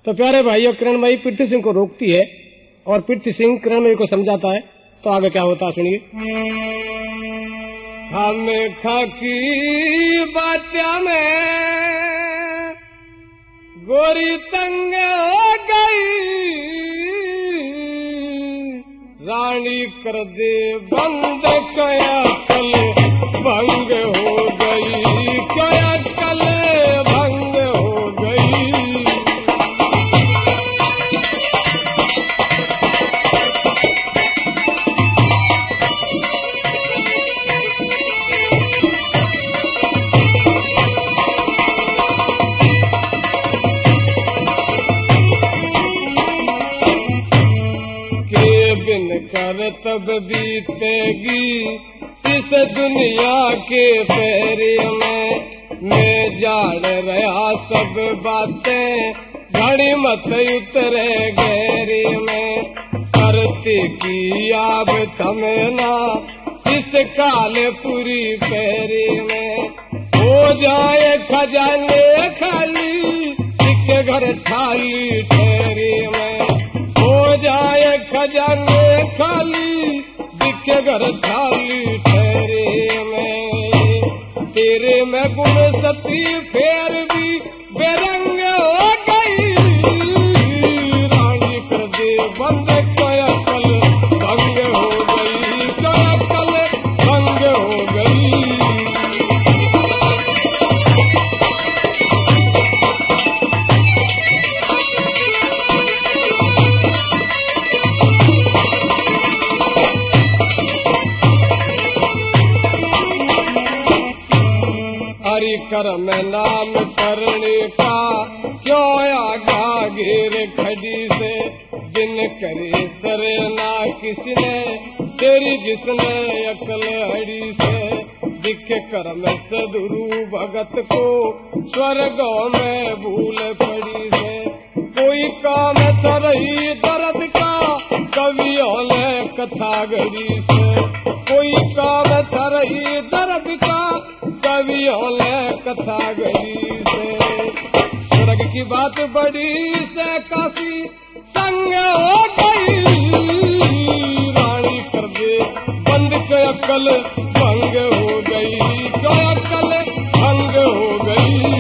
तो प्यारे भाइयों, किरणमयी पृथ्वी सिंह को रोकती है और पृथ्वी सिंह किरणमयी को समझाता है। तो आगे क्या होता है सुनिए। हम खाकी बात्या में गोरी तंग हो गई, रानी कर दे बंद कया कल भंग हो गई, कया कल भंग हो गई। कर तब बीतेगी इस दुनिया के फेरे में, मैं जान रहा सब बातें घड़ी मत उतरे गहरे में। करते की आब थमना इस काले पूरी फेरे में, हो जाए खजाने खाली इसके घर थाली ठहरे में, हो जाए खजाने खाली दिखे घर थाली ठहरे में। तेरे में गुण सती फेर भी बेरंग हो गई, रानी कर दे बंद कया कल भंग हो गई, कया कल भंग हो गई। हरि कर्म नाम करने का क्यों आगा घेर खड़ी से, दिन करे सरे ना किसने तेरी जिसने अकल हड़ी से। दिखे कर्म सदुरु भगत को स्वर्गों में भूल पड़ी से, कोई काम तरही दर्द का कवियों ने कथा गढ़ी से, कोई काम तरही दर्द का कवियों ने कथा गई से। स्वर्ग की बात बड़ी से काशी संग हो गई, रानी कर दे बंद कया कल भंग हो गई, कया कल भंग हो गई।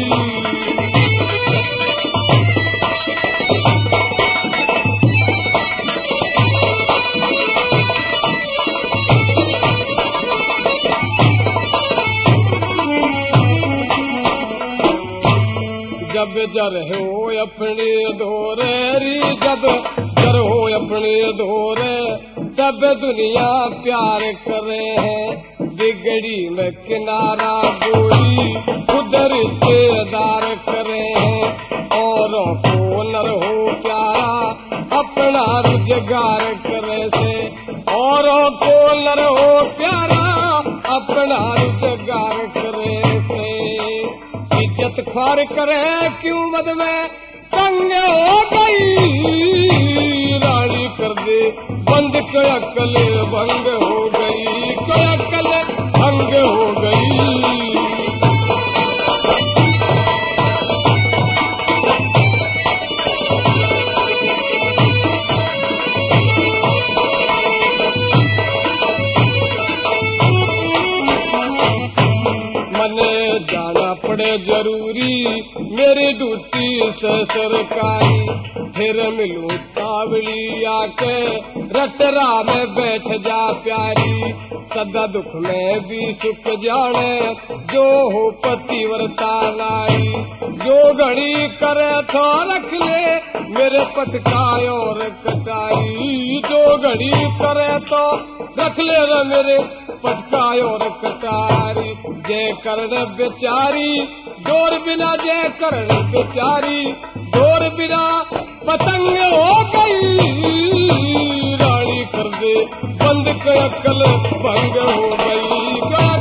जब जर हो अपने दोरे, जब जर हो अपने दोरे, सब दुनिया प्यार करे हैं। बिगड़ी में किनारा गोरी खुद रिश्तेदार करे हैं, औरों को नर हो प्यारा अपना रोजगार करे से, औरों को नर हो प्यारा अपना रोजगार करे से। इज्जत ख्वार करे क्यों मद में तंग हो गई, रानी कर दे बंद कया कल भंग हो गई, कया कल भंग हो गई। मने जाना पड़े जरूरी मेरी ड्यूटी से सरकारी, फिर मिलूं तावड़ी आके रटरा में बैठ जा प्यारी। सदा दुख में भी सुख जाने जो हो पतिव्रता नारी, जो घड़ी करे तो रख ले मेरे पटकाय और कटाई, जो घड़ी करे तो रख ले रे मेरे पटकाय और कटारी। जय कर्ण बेचारी डोर बिना, जय कर्ण बेचारी डोर बिना पतंग हो गई, रानी कर दे बंद कया कल भंग हो गई।